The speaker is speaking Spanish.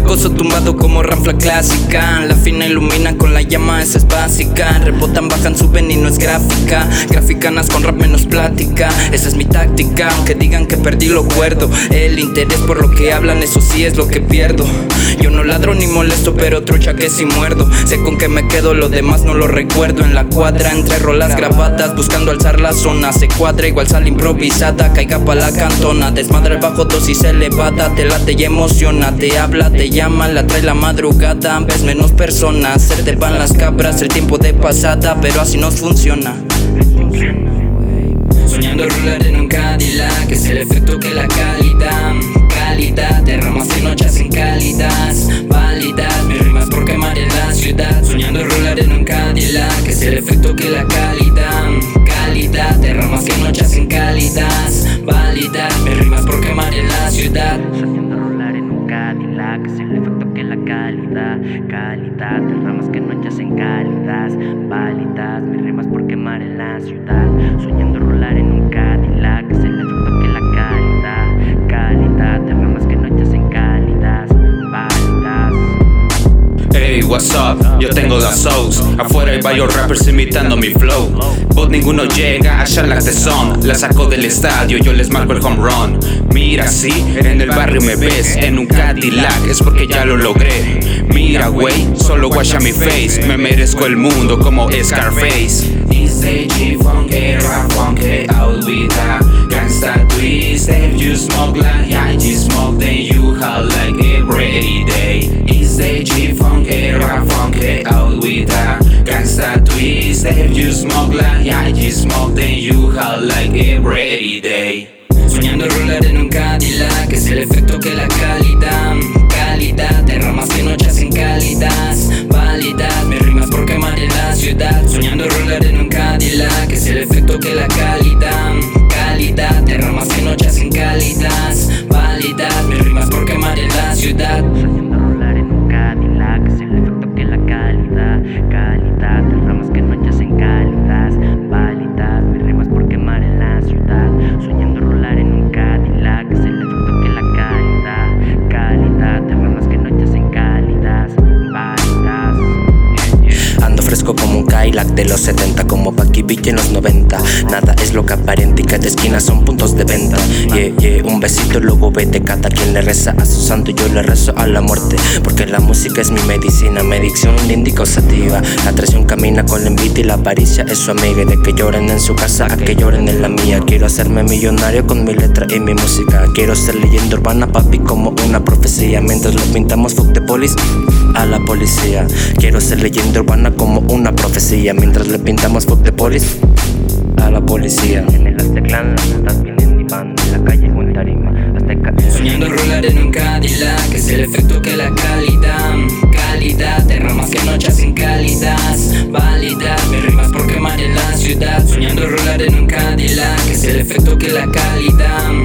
Gozo tumbado como ranfla clásica. La fina ilumina con la llama, esa es básica. Rebotan, bajan, suben y no es gráfica. Graficanas con rap menos plática. Esa es mi táctica, aunque digan que perdí lo cuerdo. El interés por lo que hablan, eso sí es lo que pierdo. Yo no ladro ni molesto, pero trucha que si muerdo. Sé con qué me quedo, lo demás no lo recuerdo. En la cuadra, entre rolas grabadas, buscando alzar la zona. Se cuadra igual sale improvisada, caiga pa' la cantona. Desmadra el bajo, dosis elevada, te late y emociona. Te habla, te llama, la trae la madrugada. Ves menos personas, se te van las cabras. El tiempo de pasada, pero así no funciona. Soñando rular en un Cadillac, es el efecto que la calidad. Calidad, de ramas que noche hacen cálidas. Válida, mis rimas por quemar en la ciudad. Soñando rular en un Cadillac, es el efecto que la calidad. Calidad, de ramas que noche hacen cálidas. Válida, mis rimas por quemar en la ciudad. Soñando rular en un Cadillac, es el efecto que la calidad. Calidad, de ramas que noche hacen cálidas. Válidas, mis rimas por quemar en la ciudad. Soñando rular en un Cadillac, es el efecto que la calidad. Calidad, de ramas que noche hacen cálidas. Válidas. Hey, what's up? Yo tengo las souls. Afuera hay varios rappers imitando mi flow. Vos ninguno llega a Sherlock the Song. La saco del estadio, yo les marco el home run. Mira, sí, en el barrio me ves en un Cadillac, es porque ya lo logré. Mira, güey, solo guacha mi face. Me merezco el mundo como Scarface. It's the G-Funk era, funky out with a gangsta twist. If you smoke like I just smoke, then you have like every day. It's the G-Funk era, funky out with a gangsta twist. If you smoke like I just smoke, then you have like every day. Soñando rular en un Cadillac, es el efecto que la calidad. Calidad, de ramas que noche hacen cálidas. Válidad, mis rimas por quemar en la ciudad. Soñando rular en un Cadillac, es el efecto que la calidad. Calidad, de ramas que noche hacen cálidas. Válidad, mis rimas por quemar en la ciudad. Soñando rular en un Cadillac, es el efecto que la calidad. Calidad, de ramas que noche hacen cálidas. Válidas, mis rimas por quemar en la ciudad. Soñando rular en un Cadillac, es el efecto que la calidad. Calidad, de ramas que noche hacen cálidas. Válidas. Ando fresco como un Cadillac de los 70, como Paqui Beach en los 90. Nada es lo que aparenta y cada esquina son puntos de venta. Un besito, luego vete. Cada quien le reza a su santo, yo le rezo a la muerte. Porque la música es mi medicina, mi adicción linda y causativa. La traición camina con la envidia y la avaricia es su amiga. Y de que lloren en su casa a que lloren en la mía. Quiero hacerme millonario con mi letra y mi música. Quiero ser leyenda urbana, papi, como una profecía. Mientras le pintamos fuck the police a la policía. Quiero ser leyenda urbana como una profecía. Mientras le pintamos fuck the police a la policía. En el Azteclan las estás vienen y van en la calle o en tarima. Azteca. Soñando rular en un Cadillac, es el efecto que la calidad. Calidad, de ramas que noche hacen cálidas. Válida, mis rimas por quemar en la ciudad. Soñando rular en un Cadillac, es el efecto que la calidad.